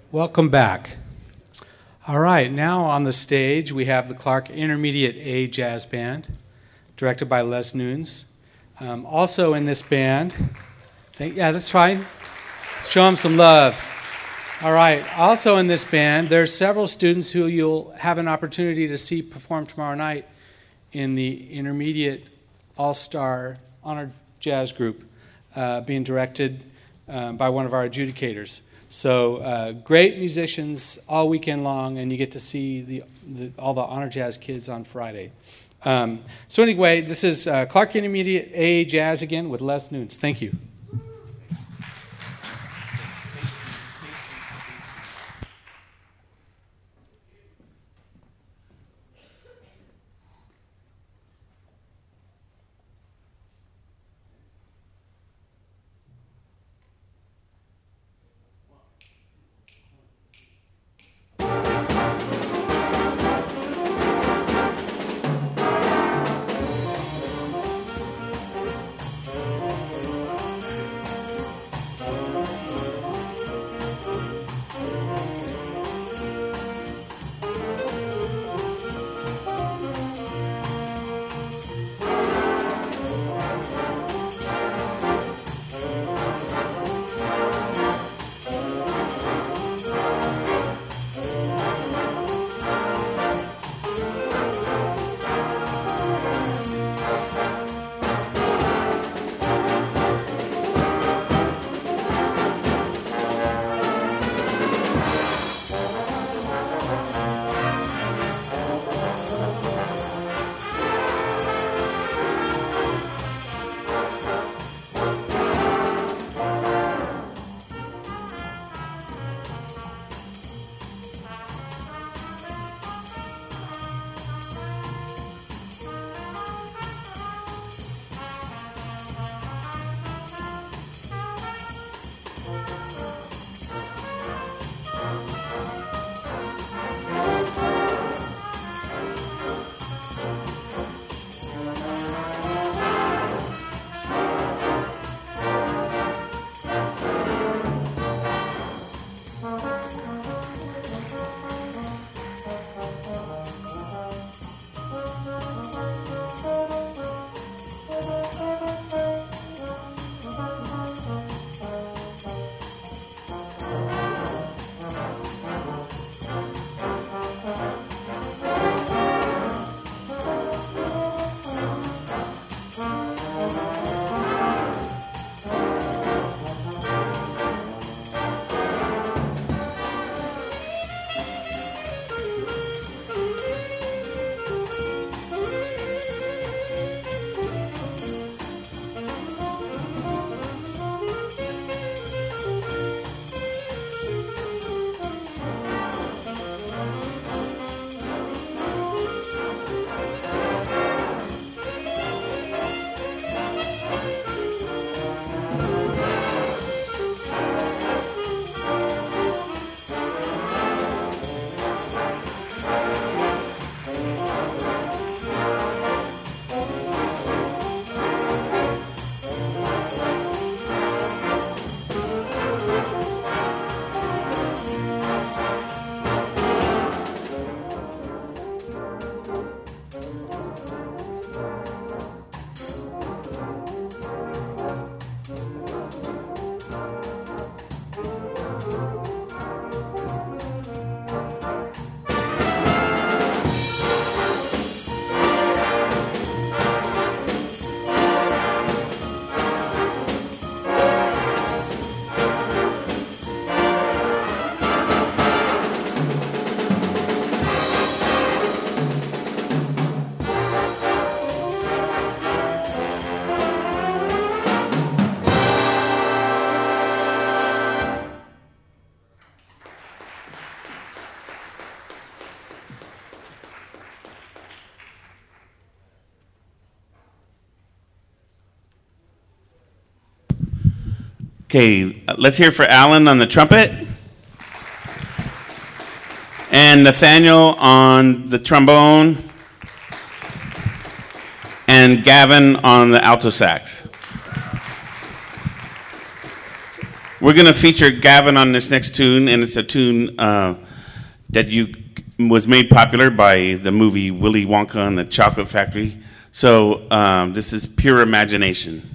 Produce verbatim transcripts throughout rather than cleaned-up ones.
Welcome back. All right, now on the stage we have the Clark Intermediate A Jazz Band, directed by Les Nunes. Um, also in this band, think, yeah, that's fine. Show them some love. All right, also in this band, there's several students who you'll have an opportunity to see perform tomorrow night in the Intermediate All-Star Honor Jazz Group, uh, being directed um, by one of our adjudicators. So uh, great musicians all weekend long, and you get to see the, the, all the Honor Jazz kids on Friday. Um, so anyway, this is uh, Clark Intermediate A Jazz again with Les Nunes. Thank you. Okay, let's hear for Alan on the trumpet. And Nathaniel on the trombone. And Gavin on the alto sax. We're going to feature Gavin on this next tune, and it's a tune uh, that you was made popular by the movie Willy Wonka and the Chocolate Factory. So um, this is Pure Imagination.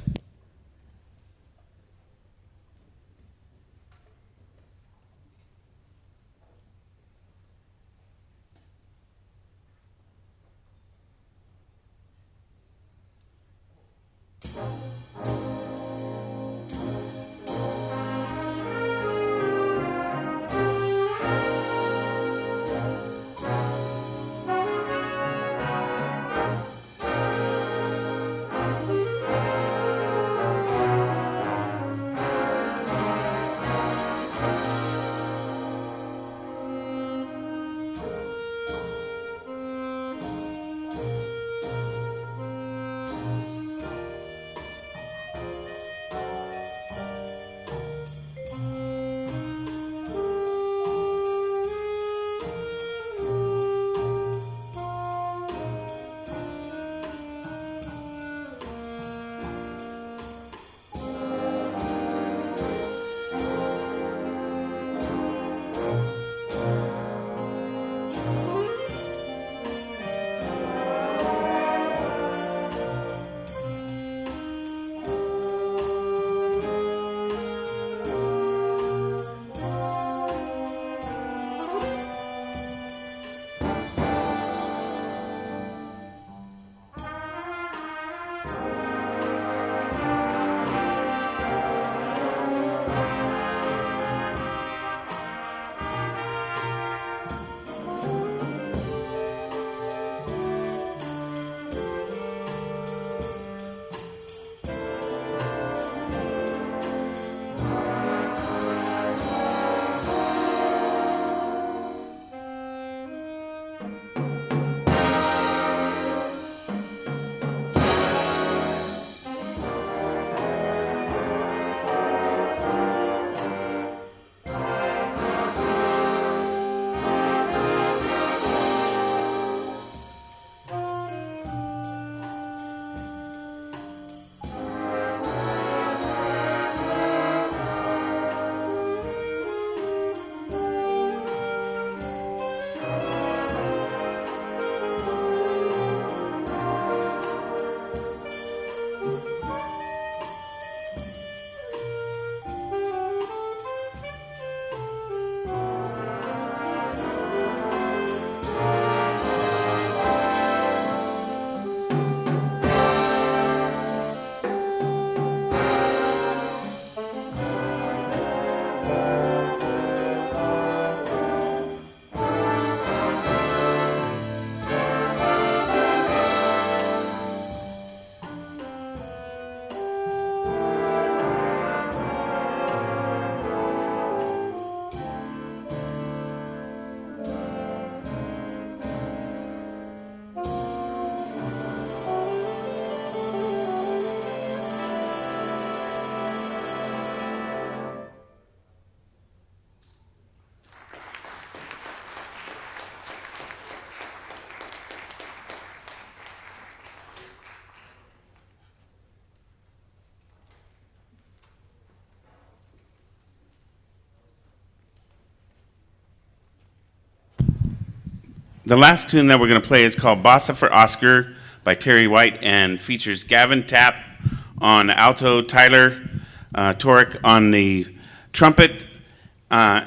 The last tune that we're going to play is called Bossa for Oscar by Terry White and features Gavin Tapp on alto, Tyler uh, Torek on the trumpet, uh,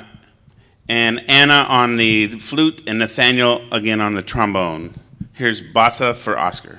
and Anna on the flute, and Nathaniel again on the trombone. Here's Bossa for Oscar.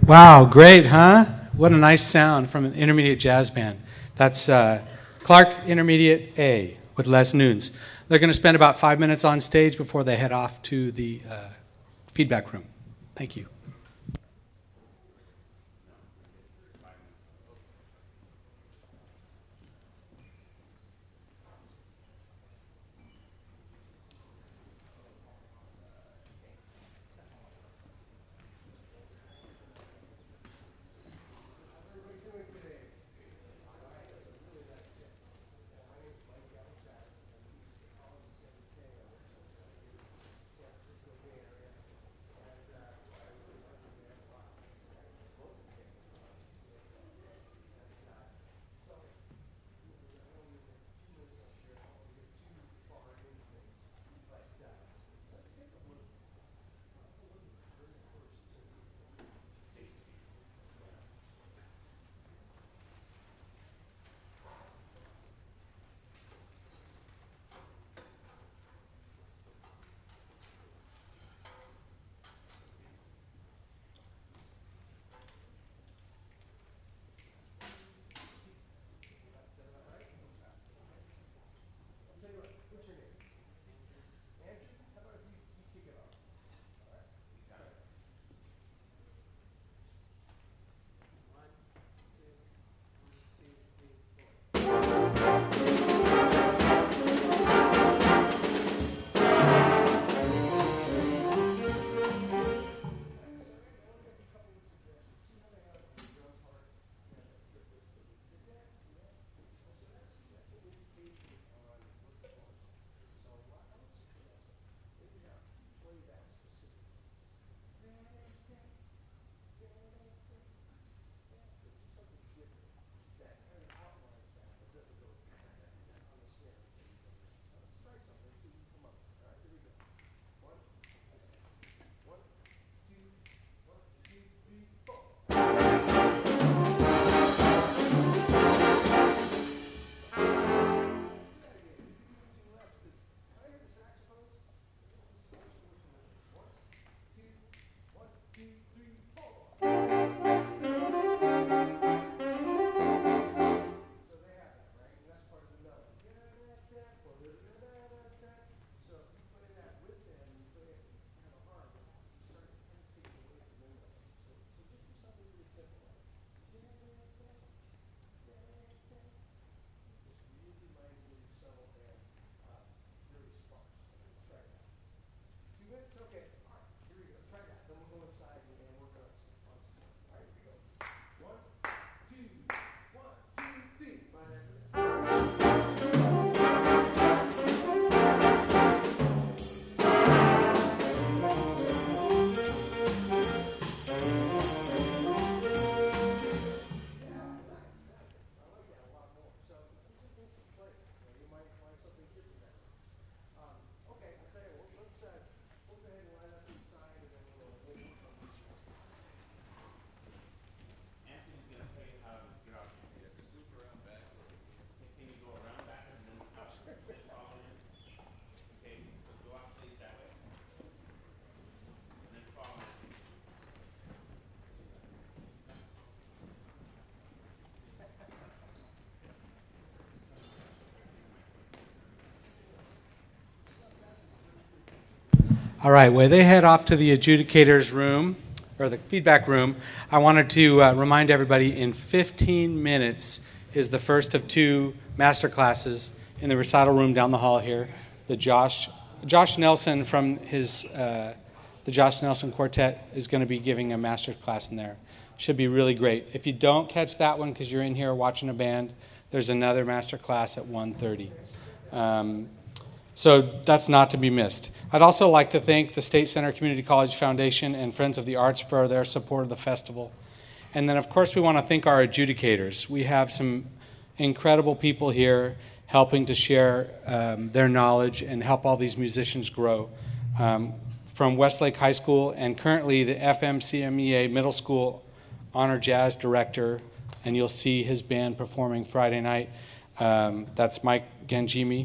Wow, great, huh? What a nice sound from an intermediate jazz band. That's uh, Clark Intermediate A with Les Nunes. They're going to spend about five minutes on stage before they head off to the uh, feedback room. Thank you. All right, where they head off to the adjudicator's room, or the feedback room, I wanted to uh, remind everybody in fifteen minutes is the first of two master classes in the recital room down the hall here. The Josh Josh Nelson from his uh, the Josh Nelson Quartet is going to be giving a master class in there. Should be really great. If you don't catch that one because you're in here watching a band, there's another master class at one thirty. Um, So that's not to be missed. I'd also like to thank the State Center Community College Foundation and Friends of the Arts for their support of the festival. And then, of course, we want to thank our adjudicators. We have some incredible people here helping to share um, their knowledge and help all these musicians grow. Um, from Westlake High School and currently the F M C M E A Middle School Honor Jazz Director, and you'll see his band performing Friday night. Um, that's Mike Gangimi.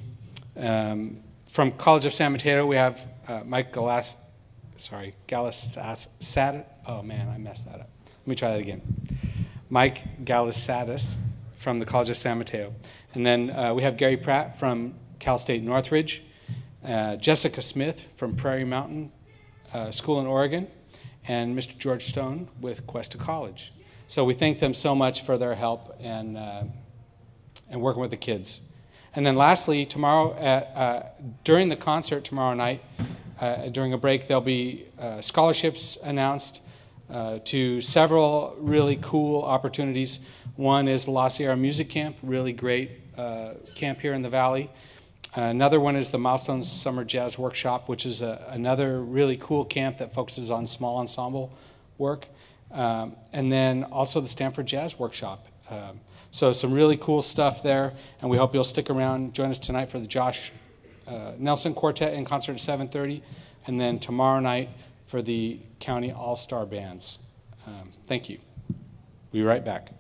Um, from College of San Mateo, we have uh, Mike Galas, sorry, Galas, Sat, oh man, I messed that up. Let me try that again. Mike Galisatis from the College of San Mateo. And then uh, we have Gary Pratt from Cal State Northridge, uh, Jessica Smith from Prairie Mountain uh, School in Oregon, and Mister George Stone with Cuesta College. So we thank them so much for their help and, uh, and working with the kids. And then lastly, tomorrow, at, uh, during the concert tomorrow night, uh, during a break, there'll be uh, scholarships announced uh, to several really cool opportunities. One is the La Sierra Music Camp, really great uh, camp here in the Valley. Uh, another one is the Milestones Summer Jazz Workshop, which is a, another really cool camp that focuses on small ensemble work. Um, and then also the Stanford Jazz Workshop. Um, so some really cool stuff there, and we hope you'll stick around, join us tonight for the Josh uh, Nelson Quartet in concert at seven thirty, and then tomorrow night for the County All-Star Bands. Um, thank you. We'll be right back.